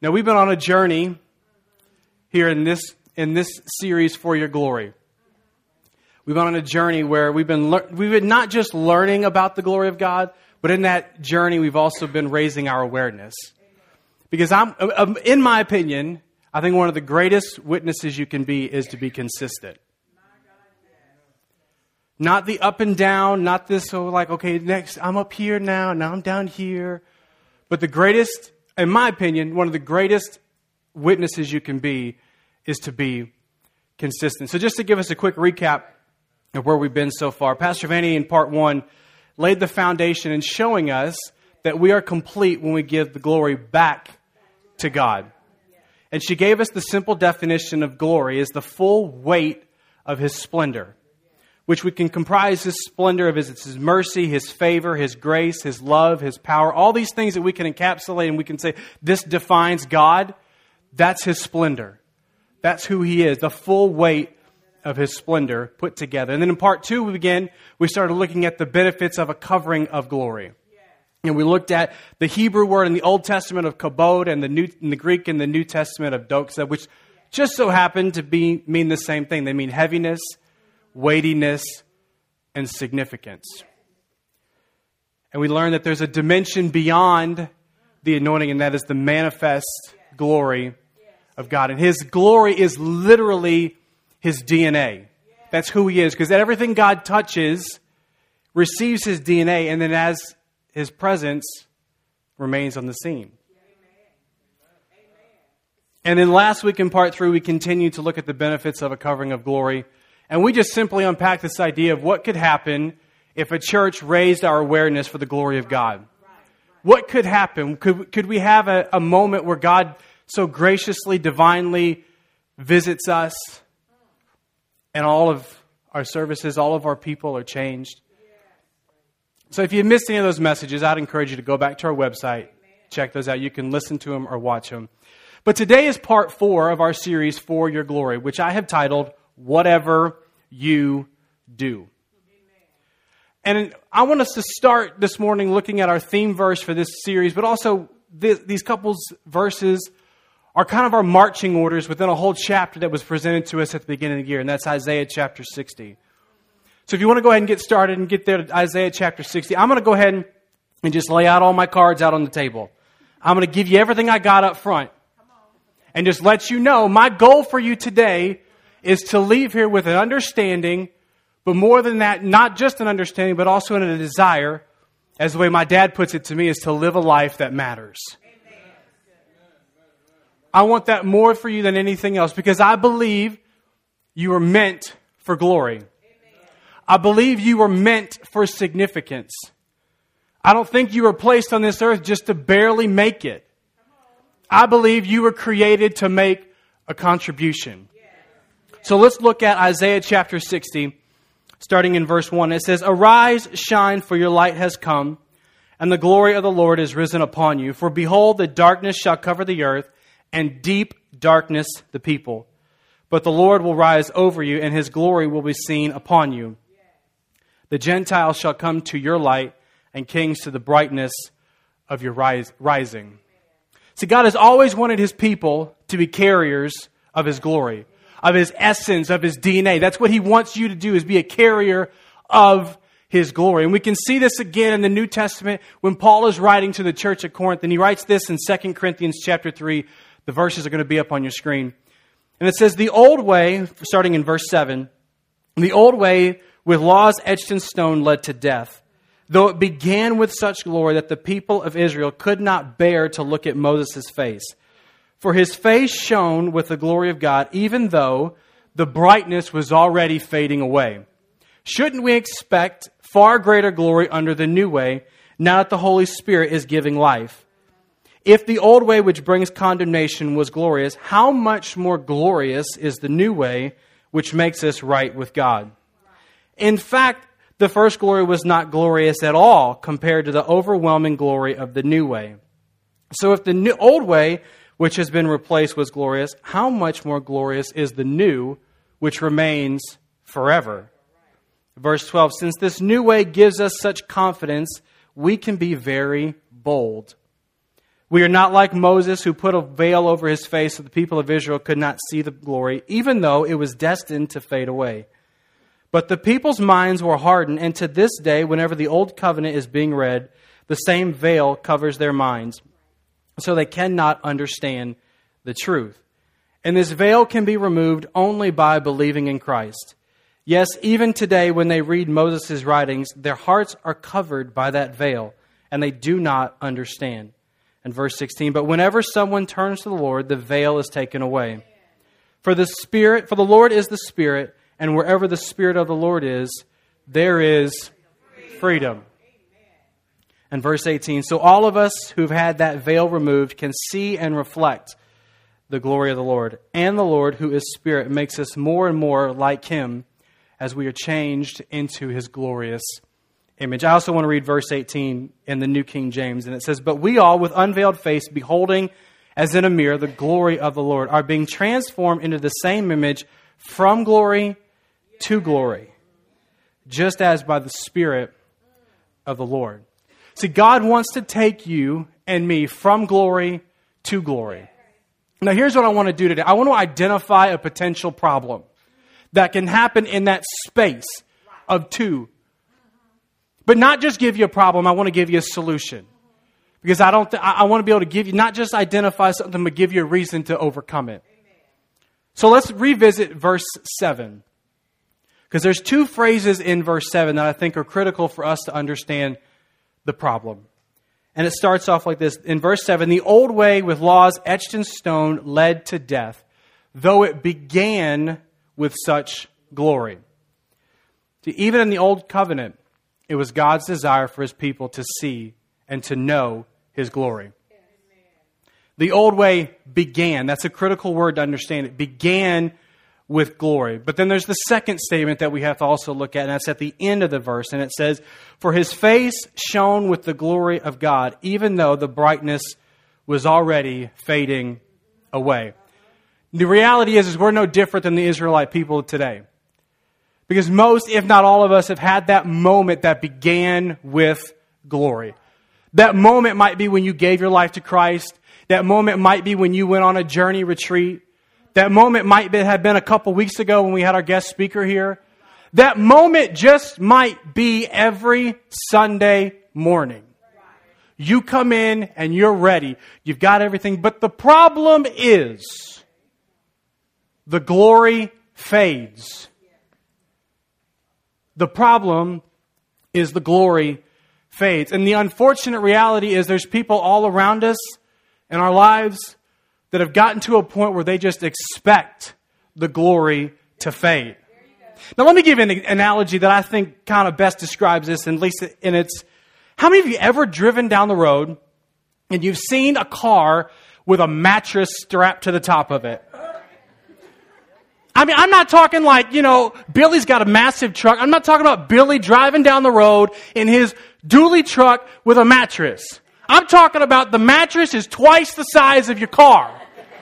Now, we've been on a journey here in this series for your glory. We've been on a journey where we've been not just learning about the glory of God, but in that journey we've also been raising our awareness. Because in my opinion, I think one of the greatest witnesses you can be is to be consistent. Not the up and down, not this, okay, next I'm up here now I'm down here. But the greatest, in my opinion, one of the greatest witnesses you can be is to be consistent. So just to give us a quick recap of where we've been so far, Pastor Vanny in part 1 laid the foundation in showing us that we are complete when we give the glory back to God. And she gave us the simple definition of glory as the full weight of His splendor, which we can comprise His splendor of His mercy, His favor, His grace, His love, His power, all these things that we can encapsulate and we can say, this defines God. That's His splendor. That's who He is, the full weight of His splendor put together. And then in part 2, we started looking at the benefits of a covering of glory. And we looked at the Hebrew word in the Old Testament of kabod and in the Greek in the New Testament of doxa, which just so happen to mean the same thing. They mean heaviness, weightiness, and significance. And we learned that there's a dimension beyond the anointing, and that is the manifest glory of God. And His glory is literally His DNA. That's who He is. Because everything God touches receives His DNA, and then as His presence remains on the scene. And then last week in part 3, we continued to look at the benefits of a covering of glory. And we just simply unpacked this idea of what could happen if a church raised our awareness for the glory of God. What could happen? Could we have a moment where God so graciously, divinely visits us and all of our services, all of our people are changed? So if you missed any of those messages, I'd encourage you to go back to our website, check those out. You can listen to them or watch them. But today is part 4 of our series, For Your Glory, which I have titled, Whatever You Do. And I want us to start this morning looking at our theme verse for this series, but also these couple verses are kind of our marching orders within a whole chapter that was presented to us at the beginning of the year, and that's Isaiah chapter 60. So if you want to go ahead and get started and get there to Isaiah chapter 60, I'm going to go ahead and just lay out all my cards out on the table. I'm going to give you everything I got up front and just let you know my goal for you today is to leave here with an understanding, but more than that, not just an understanding, but also in a desire, as the way my dad puts it to me, is to live a life that matters. I want that more for you than anything else because I believe you were meant for glory. I believe you were meant for significance. I don't think you were placed on this earth just to barely make it. I believe you were created to make a contribution. So let's look at Isaiah chapter 60, starting in verse 1. It says, Arise, shine, for your light has come, and the glory of the Lord is risen upon you. For behold, the darkness shall cover the earth, and deep darkness the people. But the Lord will rise over you, and His glory will be seen upon you. The Gentiles shall come to your light, and kings to the brightness of your rising. See, God has always wanted His people to be carriers of His glory, of His essence, of His DNA. That's what He wants you to do, is be a carrier of His glory. And we can see this again in the New Testament when Paul is writing to the church at Corinth. And he writes this in 2 Corinthians chapter 3. The verses are going to be up on your screen. And it says, the old way, starting in verse 7, the old way with laws etched in stone led to death, though it began with such glory that the people of Israel could not bear to look at Moses' face. For his face shone with the glory of God, even though the brightness was already fading away. Shouldn't we expect far greater glory under the new way, now that the Holy Spirit is giving life? If the old way which brings condemnation was glorious, how much more glorious is the new way which makes us right with God? In fact, the first glory was not glorious at all compared to the overwhelming glory of the new way. So if the old way, which has been replaced, was glorious, how much more glorious is the new, which remains forever? Verse 12, since this new way gives us such confidence, we can be very bold. We are not like Moses, who put a veil over his face so the people of Israel could not see the glory, even though it was destined to fade away. But the people's minds were hardened, and to this day, whenever the Old Covenant is being read, the same veil covers their minds, so they cannot understand the truth. And this veil can be removed only by believing in Christ. Yes, even today when they read Moses' writings, their hearts are covered by that veil, and they do not understand. And verse 16, but whenever someone turns to the Lord, the veil is taken away. For the Lord is the Spirit, and wherever the Spirit of the Lord is, there is freedom. And verse 18, so all of us who've had that veil removed can see and reflect the glory of the Lord. And the Lord, who is Spirit, makes us more and more like Him as we are changed into His glorious image. I also want to read verse 18 in the New King James. And it says, but we all, with unveiled face, beholding as in a mirror the glory of the Lord, are being transformed into the same image from glory to glory, just as by the Spirit of the Lord. See, God wants to take you and me from glory to glory. Now, here's what I want to do today. I want to identify a potential problem that can happen in that space of two. But not just give you a problem, I want to give you a solution. Because I want to be able to give you, not just identify something, but give you a reason to overcome it. So let's revisit verse 7. Because there's two phrases in verse 7 that I think are critical for us to understand the problem. And it starts off like this. In verse 7, the old way with laws etched in stone led to death, though it began with such glory. See, even in the old covenant, it was God's desire for His people to see and to know His glory. The old way began. That's a critical word to understand. It began with glory. But then there's the second statement that we have to also look at, and that's at the end of the verse. And it says, for His face shone with the glory of God, even though the brightness was already fading away. The reality is we're no different than the Israelite people today. Because most, if not all of us, have had that moment that began with glory. That moment might be when you gave your life to Christ. That moment might be when you went on a journey retreat. That moment might have been a couple weeks ago when we had our guest speaker here. That moment just might be every Sunday morning. You come in and you're ready. You've got everything. But the problem is the glory fades. The problem is the glory fades. And the unfortunate reality is there's people all around us in our lives that have gotten to a point where they just expect the glory to fade. Now, let me give you an analogy that I think kind of best describes this, and at least in its... How many of you ever driven down the road and you've seen a car with a mattress strapped to the top of it? I mean, I'm not talking like, Billy's got a massive truck. I'm not talking about Billy driving down the road in his dually truck with a mattress. I'm talking about the mattress is twice the size of your car.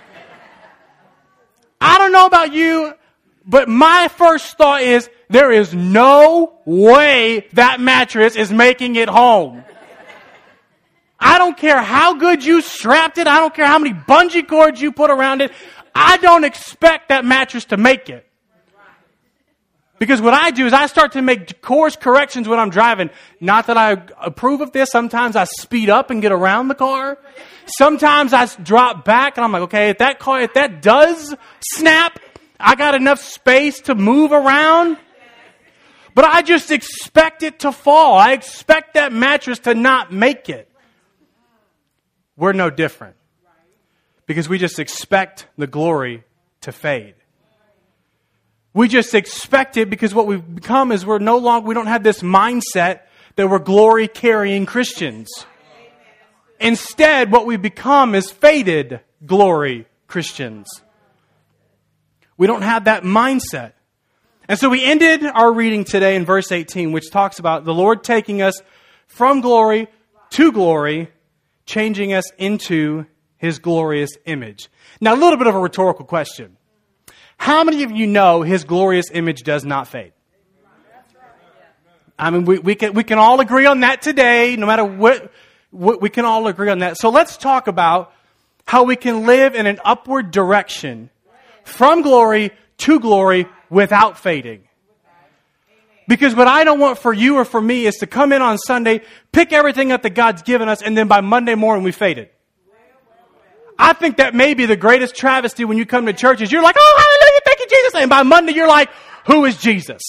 I don't know about you, but my first thought is there is no way that mattress is making it home. I don't care how good you strapped it. I don't care how many bungee cords you put around it. I don't expect that mattress to make it. Because what I do is I start to make course corrections when I'm driving. Not that I approve of this. Sometimes I speed up and get around the car. Sometimes I drop back and I'm like, okay, if that does snap, I got enough space to move around. But I just expect it to fall. I expect that mattress to not make it. We're no different. Because we just expect the glory to fade. We just expect it because what we've become is we don't have this mindset that we're glory-carrying Christians. Instead, what we've become is faded glory Christians. We don't have that mindset. And so we ended our reading today in verse 18, which talks about the Lord taking us from glory to glory, changing us into His glorious image. Now, a little bit of a rhetorical question. How many of you know His glorious image does not fade? I mean, we can all agree on that today, no matter what We can all agree on that. So let's talk about how we can live in an upward direction from glory to glory without fading. Because what I don't want for you or for me is to come in on Sunday, pick everything up that God's given us, and then by Monday morning we faded. I think that may be the greatest travesty when you come to church is you're like, oh, hallelujah, thank you, Jesus. And by Monday you're like, who is Jesus?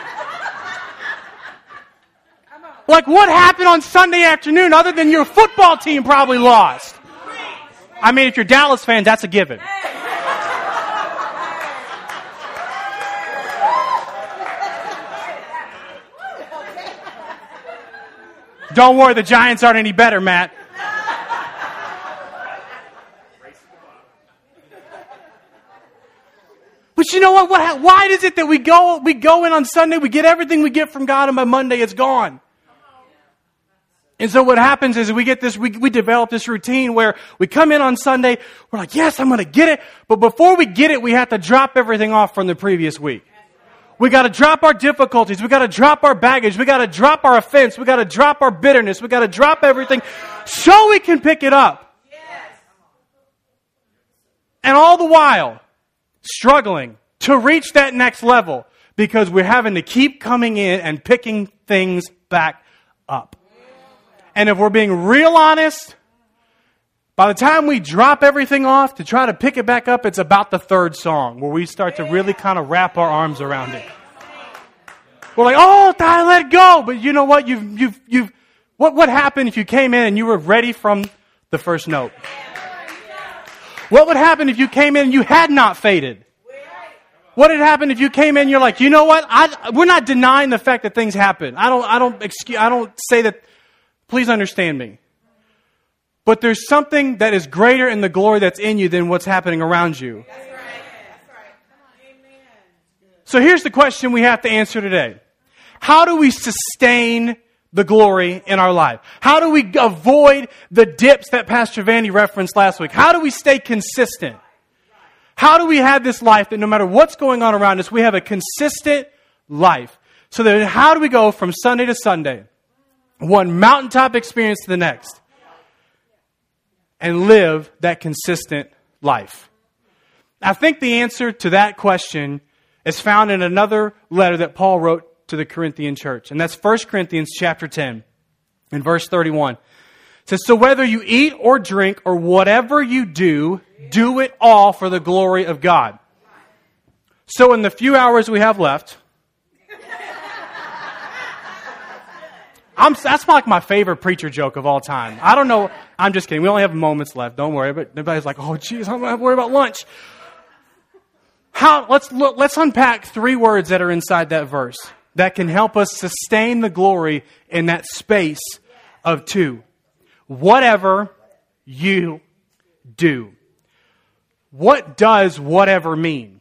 Like, what happened on Sunday afternoon other than your football team probably lost? I mean, if you're Dallas fans, that's a given. Don't worry, the Giants aren't any better, Matt. But you know what? Why is it that we go in on Sunday, we get everything we get from God, and by Monday it's gone? And so what happens is we develop this routine where we come in on Sunday, we're like, yes, I'm going to get it. But before we get it, we have to drop everything off from the previous week. We got to drop our difficulties. We got to drop our baggage. We got to drop our offense. We got to drop our bitterness. We got to drop everything so we can pick it up. And all the while, struggling to reach that next level because we're having to keep coming in and picking things back up. And if we're being real honest, by the time we drop everything off to try to pick it back up, it's about the third song where we start to really kind of wrap our arms around it. We're like, oh, I let it go. But you know what? What happened if you came in and you were ready from the first note? What would happen if you came in and you had not faded? What had happened if you came in and you're like, you know what? We're not denying the fact that things happen. I don't say that. Please understand me. But there's something that is greater in the glory that's in you than what's happening around you. That's right. Amen. So here's the question we have to answer today. How do we sustain the glory in our life? How do we avoid the dips that Pastor Vandy referenced last week? How do we stay consistent? How do we have this life that no matter what's going on around us, we have a consistent life? So then how do we go from Sunday to Sunday, one mountaintop experience to the next, and live that consistent life? I think the answer to that question is found in another letter that Paul wrote to the Corinthian church. And that's 1 Corinthians chapter 10 and verse 31. It says, so whether you eat or drink or whatever you do, do it all for the glory of God. So in the few hours we have left, that's like my favorite preacher joke of all time. I don't know. I'm just kidding. We only have moments left. Don't worry. But everybody's like, oh, geez, I'm going to have to worry about lunch. Let's unpack 3 words that are inside that verse that can help us sustain the glory in that space of 2. Whatever you do. What does whatever mean?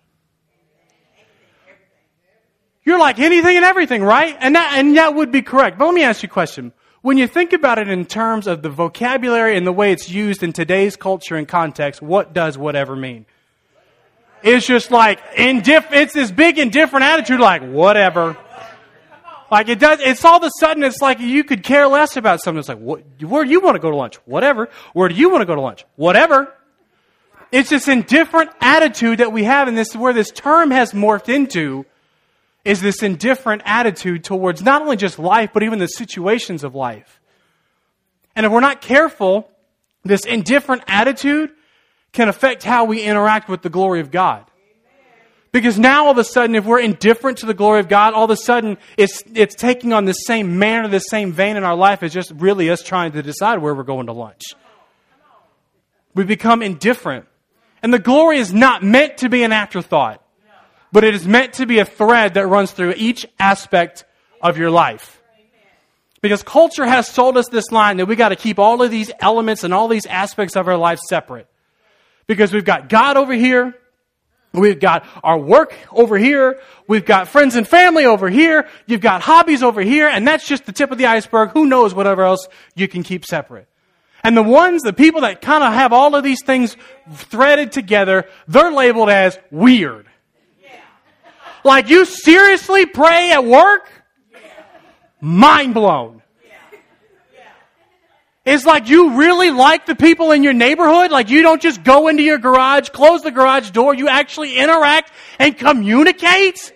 You're like anything and everything, right? And that would be correct. But let me ask you a question. When you think about it in terms of the vocabulary and the way it's used in today's culture and context, what does whatever mean? It's just like, it's this big indifferent attitude like, whatever. Like it does, it's all of a sudden, it's like you could care less about something. It's like, where do you want to go to lunch? Whatever. Where do you want to go to lunch? Whatever. It's this indifferent attitude that we have, and this is where this term has morphed into, is this indifferent attitude towards not only just life, but even the situations of life. And if we're not careful, this indifferent attitude can affect how we interact with the glory of God. Because now all of a sudden, if we're indifferent to the glory of God, all of a sudden it's taking on the same manner, the same vein in our life as just really us trying to decide where we're going to lunch. We become indifferent. And the glory is not meant to be an afterthought. But it is meant to be a thread that runs through each aspect of your life. Because culture has sold us this line that we got to keep all of these elements and all these aspects of our life separate. Because we've got God over here. We've got our work over here. We've got friends and family over here. You've got hobbies over here. And that's just the tip of the iceberg. Who knows whatever else you can keep separate. And the people that kind of have all of these things threaded together, they're labeled as weird. Like, you seriously pray at work? Mind blown. It's like you really like the people in your neighborhood. Like you don't just go into your garage, close the garage door. You actually interact and communicate.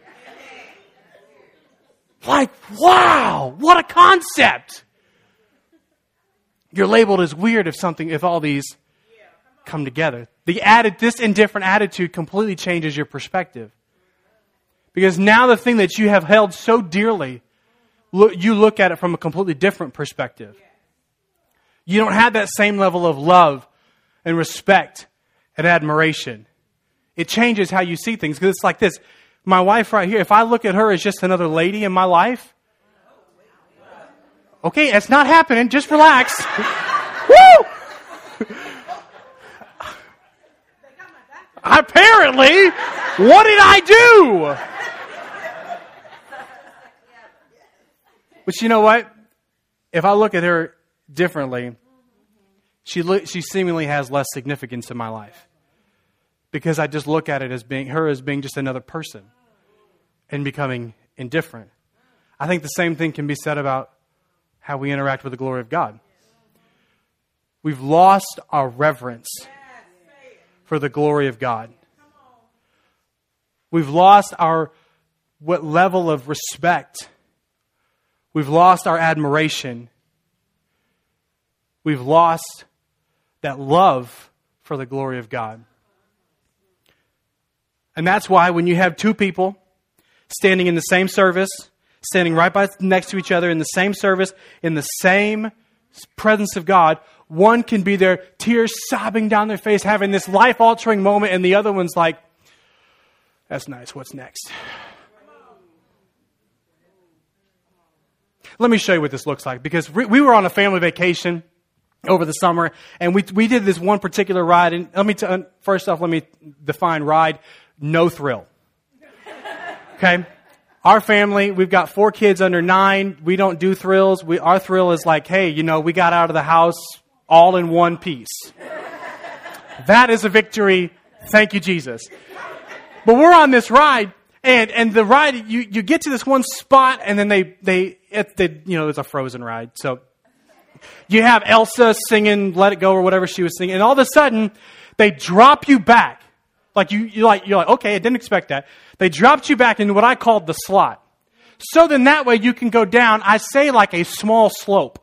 Like, wow, what a concept. You're labeled as weird if all these come together. This indifferent attitude completely changes your perspective. Because now the thing that you have held so dearly, you look at it from a completely different perspective. You don't have that same level of love and respect and admiration. It changes how you see things. Because it's like this. My wife right here, if I look at her as just another lady in my life, okay, it's not happening. Just relax. Woo! Apparently, what did I do? But you know what? If I look at her differently, she seemingly has less significance in my life. Because I just look at it as being just another person and becoming indifferent. I think the same thing can be said about how we interact with the glory of God. We've lost our reverence for the glory of God. We've lost what level of respect. We've lost our admiration. We've lost that love for the glory of God. And that's why when you have two people standing in the same service, standing right next to each other in the same service, in the same presence of God, one can be there, tears sobbing down their face, having this life-altering moment, and the other one's like, that's nice, what's next? Let me show you what this looks like, because we were on a family vacation over the summer, and we did this one particular ride, and first off, let me define ride, no thrill. Okay? Our family, we've got 4 kids under 9. We don't do thrills. Our thrill is like, hey, we got out of the house all in one piece. That is a victory. Thank you, Jesus. But we're on this ride, and the ride, you get to this one spot, and then it's a Frozen ride. So you have Elsa singing Let It Go or whatever she was singing, and all of a sudden, they drop you back. Like you're like, okay, I didn't expect that. They dropped you back into what I called the slot. So then that way you can go down, I say like a small slope.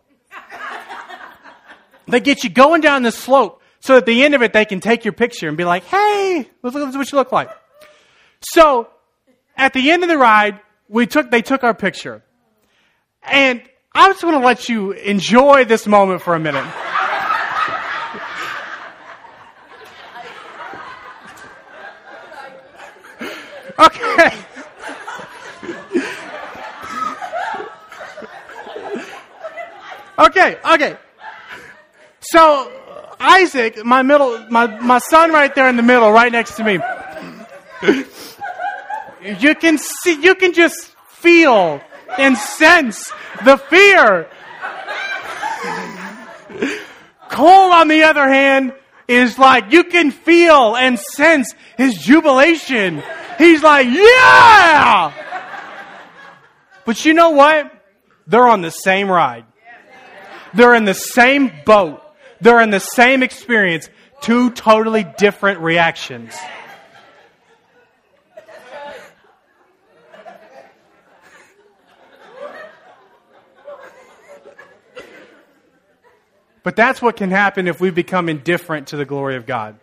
They get you going down this slope so at the end of it they can take your picture and be like, hey, look what you look like. So at the end of the ride, they took our picture. And I just want to let you enjoy this moment for a minute. Okay. Okay. So Isaac, my son right there in the middle, right next to me. You can just feel and sense the fear. Cole, on the other hand, is like, you can feel and sense his jubilation. He's like, yeah! But you know what? They're on the same ride. They're in the same boat. They're in the same experience. 2 totally different reactions. But that's what can happen if we become indifferent to the glory of God.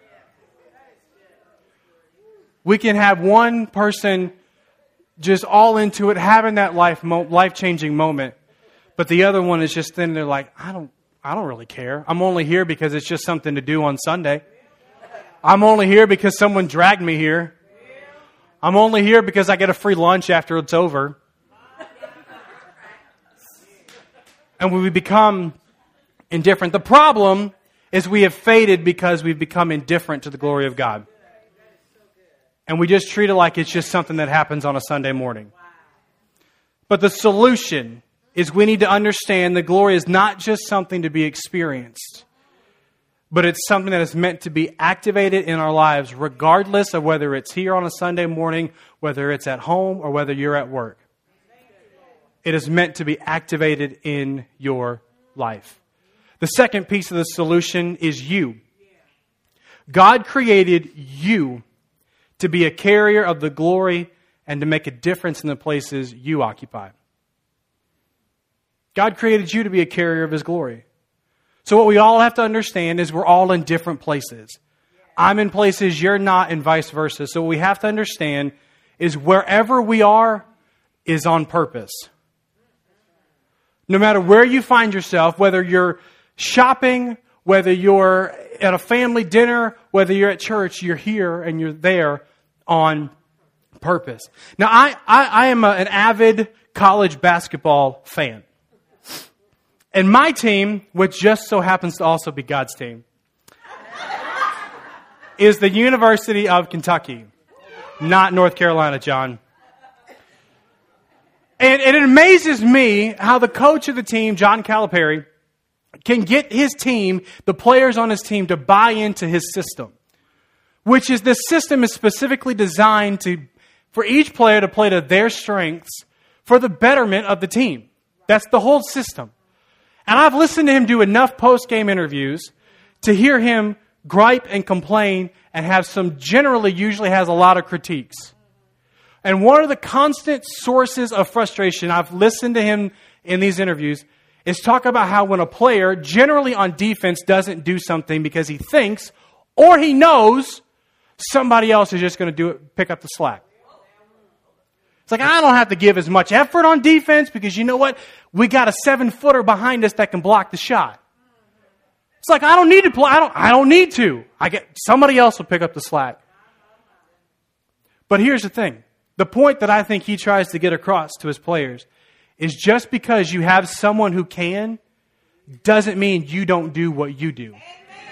We can have one person just all into it, having that life-changing moment. But the other one is just sitting there like, I don't really care. I'm only here because it's just something to do on Sunday. I'm only here because someone dragged me here. I'm only here because I get a free lunch after it's over. And when we become indifferent, the problem is we have faded because we've become indifferent to the glory of God. And we just treat it like it's just something that happens on a Sunday morning. But the solution is we need to understand the glory is not just something to be experienced, but it's something that is meant to be activated in our lives, regardless of whether it's here on a Sunday morning, whether it's at home, or whether you're at work. It is meant to be activated in your life. The second piece of the solution is you. God created you to be a carrier of the glory and to make a difference in the places you occupy. God created you to be a carrier of His glory. So what we all have to understand is we're all in different places. I'm in places you're not, and vice versa. So what we have to understand is wherever we are is on purpose. No matter where you find yourself, whether you're shopping, whether you're at a family dinner, whether you're at church, you're here and you're there on purpose. Now, I am an avid college basketball fan. And my team, which just so happens to also be God's team, is the University of Kentucky, not North Carolina, John. And it amazes me how the coach of the team, John Calipari, can get his team, the players on his team, to buy into his system. Which is, this system is specifically designed for each player to play to their strengths for the betterment of the team. That's the whole system. And I've listened to him do enough post-game interviews to hear him gripe and complain and usually has a lot of critiques. And one of the constant sources of frustration, I've listened to him in these interviews, is talk about how when a player, generally on defense, doesn't do something because he thinks or he knows somebody else is just going to pick up the slack. It's like, I don't have to give as much effort on defense because you know what? We got a 7-footer behind us that can block the shot. It's like, I don't need to play. I don't need to. Somebody else will pick up the slack. But here's the thing. The point that I think he tries to get across to his players is just because you have someone who can doesn't mean you don't do what you do.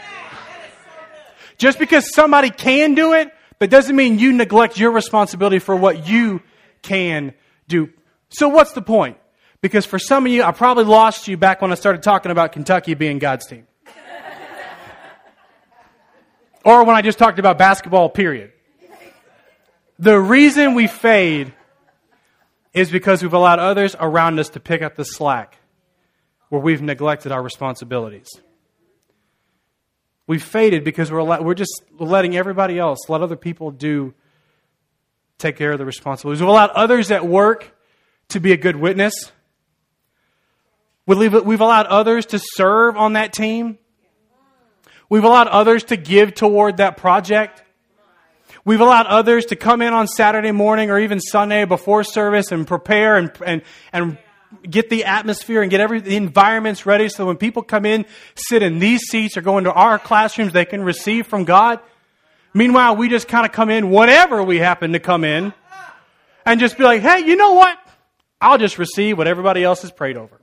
Just because somebody can do it, that doesn't mean you neglect your responsibility for what you can do. So what's the point? Because for some of you, I probably lost you back when I started talking about Kentucky being God's team. Or when I just talked about basketball, period. The reason we fade is because we've allowed others around us to pick up the slack where we've neglected our responsibilities. We've faded because we're just letting everybody else, let other people take care of the responsibilities. We've allowed others at work to be a good witness. We've allowed others to serve on that team. We've allowed others to give toward that project. We've allowed others to come in on Saturday morning or even Sunday before service and prepare and get the atmosphere and get the environments ready so when people come in, sit in these seats or go into our classrooms, they can receive from God. Meanwhile, we just kind of come in whatever we happen to come in and just be like, hey, you know what? I'll just receive what everybody else has prayed over.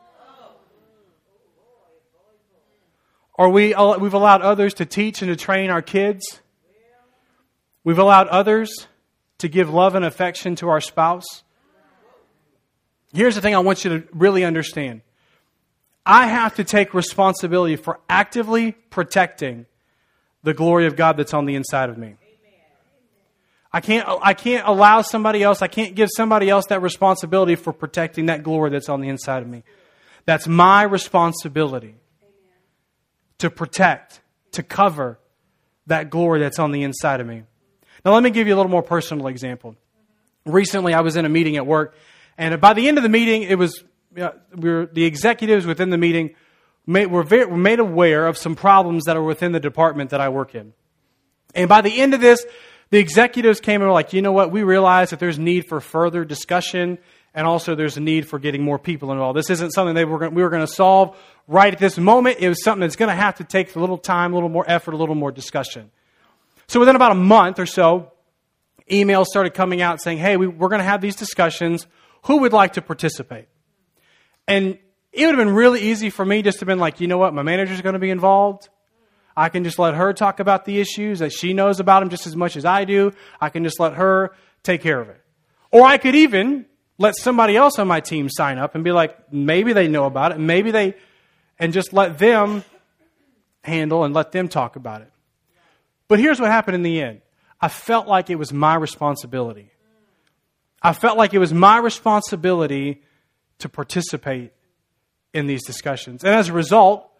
Or we've allowed others to teach and to train our kids. We've allowed others to give love and affection to our spouse. Here's the thing I want you to really understand. I have to take responsibility for actively protecting the glory of God that's on the inside of me. I can't allow somebody else, I can't give somebody else that responsibility for protecting that glory that's on the inside of me. That's my responsibility to protect, to cover that glory that's on the inside of me. Now let me give you a little more personal example. Recently I was in a meeting at work, and by the end of the meeting, the executives within the meeting were made aware of some problems that are within the department that I work in. And by the end of this, the executives came and were like, you know what, we realize that there's need for further discussion, and also there's a need for getting more people involved. This isn't something we were going to solve right at this moment. It was something that's going to have to take a little time, a little more effort, a little more discussion. So within about a month or so, emails started coming out saying, hey, we're going to have these discussions. Who would like to participate? And it would have been really easy for me just to have been like, you know what, my manager's going to be involved. I can just let her talk about the issues, that she knows about them just as much as I do. I can just let her take care of it. Or I could even let somebody else on my team sign up and be like, maybe they know about it, and just let them handle and let them talk about it. But here's what happened in the end. I felt like it was my responsibility. I felt like it was my responsibility to participate in these discussions. And as a result,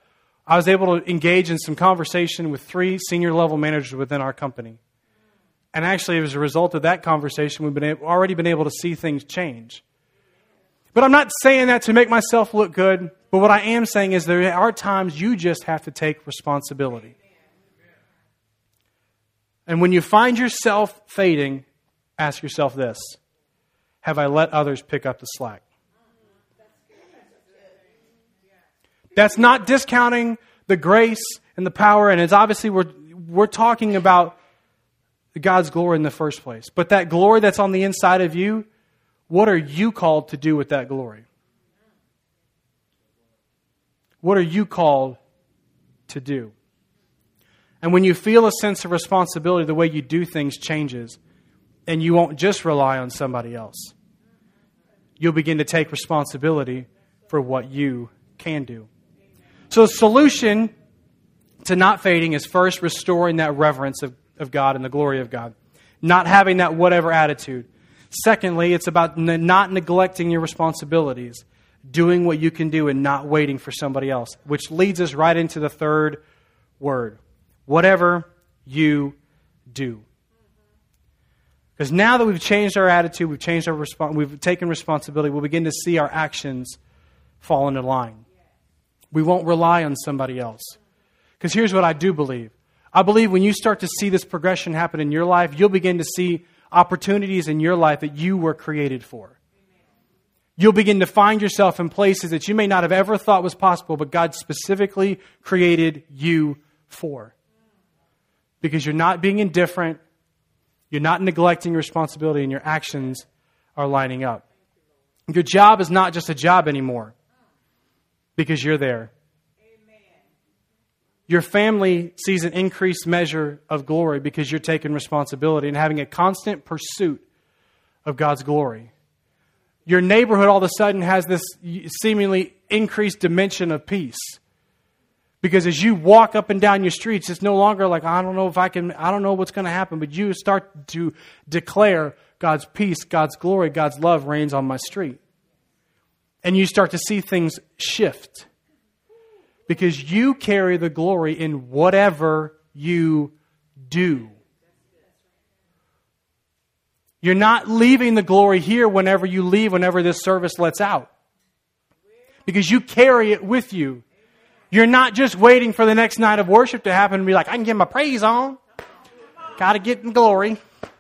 I was able to engage in some conversation with 3 senior level managers within our company. And actually, as a result of that conversation, we've already been able to see things change. But I'm not saying that to make myself look good. But what I am saying is there are times you just have to take responsibility. And when you find yourself fading, ask yourself this: have I let others pick up the slack? That's not discounting the grace and the power, and it's obviously we're talking about God's glory in the first place. But that glory that's on the inside of you, what are you called to do with that glory? What are you called to do? And when you feel a sense of responsibility, the way you do things changes. And you won't just rely on somebody else. You'll begin to take responsibility for what you can do. So the solution to not fading is first restoring that reverence of God and the glory of God. Not having that whatever attitude. Secondly, it's about not neglecting your responsibilities. Doing what you can do and not waiting for somebody else. Which leads us right into the third word. Whatever you do. Because now that we've changed our attitude, we've changed our we've taken responsibility, we'll begin to see our actions fall into line. We won't rely on somebody else. Because here's what I do believe. I believe when you start to see this progression happen in your life, you'll begin to see opportunities in your life that you were created for. You'll begin to find yourself in places that you may not have ever thought was possible, but God specifically created you for. Because you're not being indifferent, you're not neglecting your responsibility, and your actions are lining up. Your job is not just a job anymore, because you're there. Your family sees an increased measure of glory because you're taking responsibility and having a constant pursuit of God's glory. Your neighborhood all of a sudden has this seemingly increased dimension of peace. Because as you walk up and down your streets, it's no longer like, I don't know what's going to happen, but you start to declare God's peace, God's glory, God's love reigns on my street. And you start to see things shift. Because you carry the glory in whatever you do. You're not leaving the glory here whenever you leave, whenever this service lets out. Because you carry it with you. You're not just waiting for the next night of worship to happen and be like, I can get my praise on. Got to get in glory.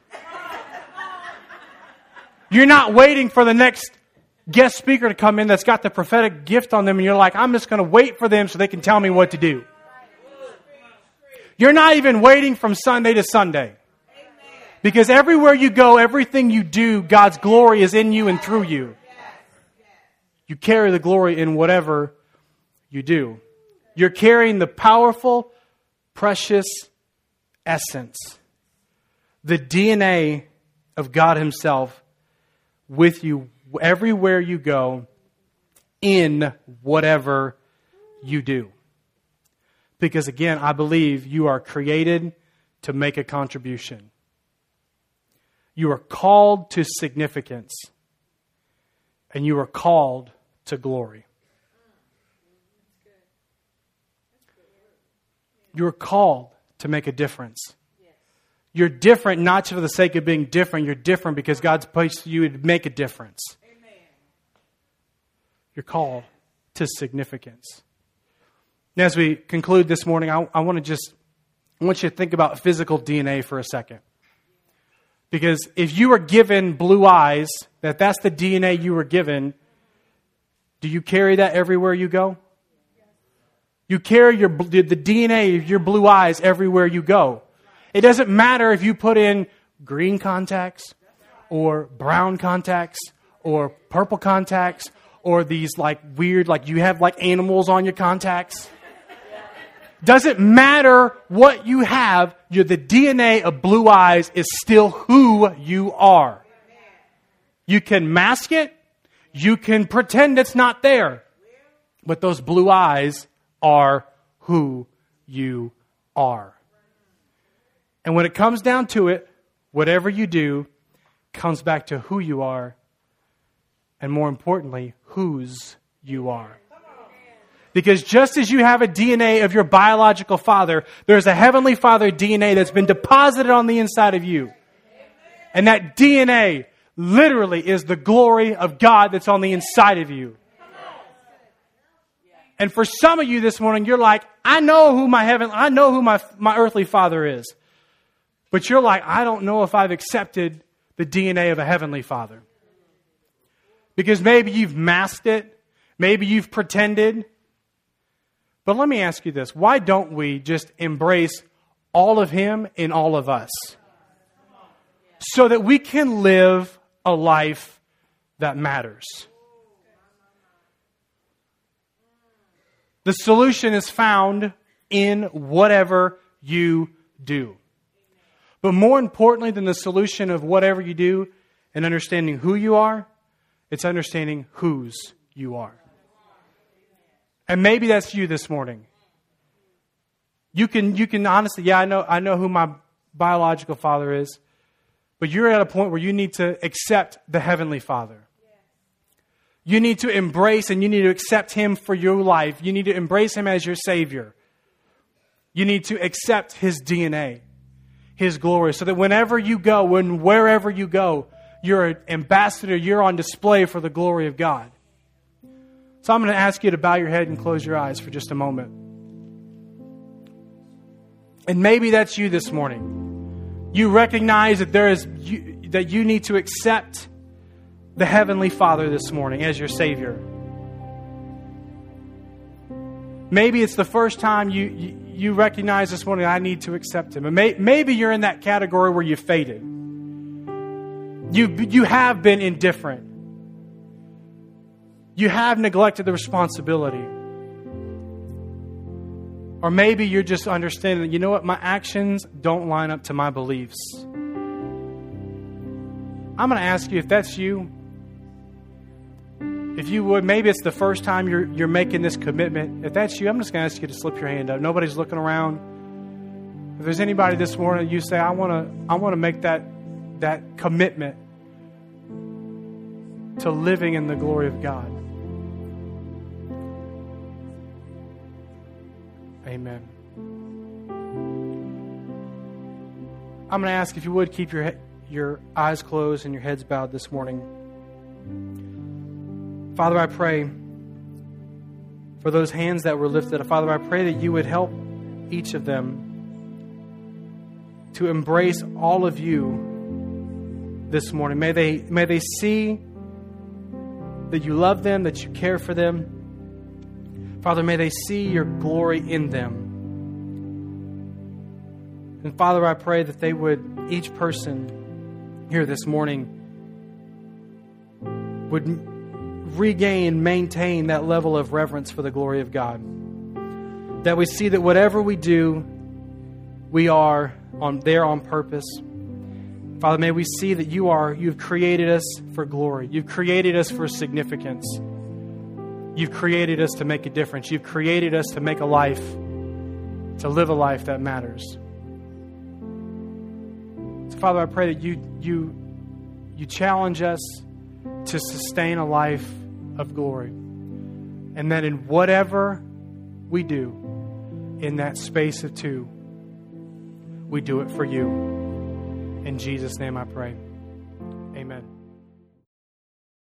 You're not waiting for the next guest speaker to come in that's got the prophetic gift on them and you're like, I'm just going to wait for them so they can tell me what to do. You're not even waiting from Sunday to Sunday. Because everywhere you go, everything you do, God's glory is in you and through you. You carry the glory in whatever you do. You're carrying the powerful, precious essence, the DNA of God Himself with you everywhere you go, in whatever you do. Because again, I believe you are created to make a contribution. You are called to significance. And you are called to glory. You are called to make a difference. You're different not for the sake of being different. You're different because God's placed you to make a difference. You're called to significance. Now, as we conclude this morning, I want you to think about physical DNA for a second. Because if you were given blue eyes, that's the DNA you were given, do you carry that everywhere you go? You carry the DNA of your blue eyes everywhere you go. It doesn't matter if you put in green contacts or brown contacts or purple contacts or these like weird, like you have like animals on your contacts. Doesn't matter what you have, the DNA of blue eyes is still who you are. You can mask it. You can pretend it's not there. But those blue eyes are who you are. And when it comes down to it, whatever you do comes back to who you are. And more importantly, whose you are. Because just as you have a DNA of your biological father, there's a Heavenly Father DNA that's been deposited on the inside of you. And that DNA literally is the glory of God that's on the inside of you. And for some of you this morning, you're like, I know who my earthly father is. But you're like, I don't know if I've accepted the DNA of a Heavenly Father. Because maybe you've masked it. Maybe you've pretended. But let me ask you this. Why don't we just embrace all of Him in all of us? So that we can live a life that matters. The solution is found in whatever you do. But more importantly than the solution of whatever you do and understanding who you are, it's understanding whose you are. And maybe that's you this morning. You can honestly, I know who my biological father is, but you're at a point where you need to accept the Heavenly Father. You need to embrace and you need to accept Him for your life. You need to embrace Him as your Savior. You need to accept His DNA, His glory, so that whenever you go, wherever you go, you're an ambassador, you're on display for the glory of God. So I'm going to ask you to bow your head and close your eyes for just a moment. And maybe that's you this morning. You recognize that that you need to accept the Heavenly Father this morning as your Savior. Maybe it's the first time you recognize this morning, I need to accept Him. And maybe you're in that category where you faded. You have been indifferent. You have neglected the responsibility. Or maybe you're just understanding that, you know what, my actions don't line up to my beliefs. I'm going to ask you, if that's you, if you would, maybe it's the first time you're making this commitment. If that's you, I'm just going to ask you to slip your hand up. Nobody's looking around. If there's anybody this morning, you say, I want to make that commitment to living in the glory of God. Amen. I'm going to ask if you would keep your eyes closed and your heads bowed this morning. Father, I pray for those hands that were lifted. Father, I pray that you would help each of them to embrace all of you this morning. May they see that you love them, that you care for them. Father, may they see your glory in them. And Father, I pray that they would, each person here this morning, would regain, maintain that level of reverence for the glory of God. That we see that whatever we do, we are there on purpose. Father, may we see that you've created us for glory. You've created us for significance. You've created us to make a difference. You've created us to make a life, to live a life that matters. So, Father, I pray that you challenge us to sustain a life of glory. And that in whatever we do in that space of two, we do it for you. In Jesus' name I pray.